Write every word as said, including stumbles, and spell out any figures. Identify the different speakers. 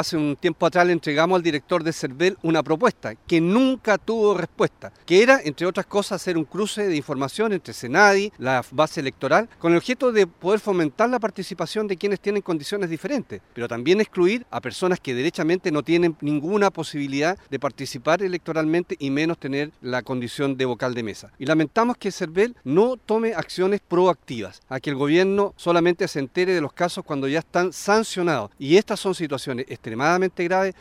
Speaker 1: hace un tiempo atrás le entregamos al director de CERVEL una propuesta que nunca tuvo respuesta, que era, entre otras cosas, hacer un cruce de información entre CENADI, la base electoral, con el objeto de poder fomentar la participación de quienes tienen condiciones diferentes, pero también excluir a personas que derechamente no tienen ninguna posibilidad de participar electoralmente y menos tener la condición de vocal de mesa. Y lamentamos que CERVEL no tome acciones proactivas, a que el gobierno solamente se entere de los casos cuando ya están sancionados. Y estas son situaciones extremadamente graves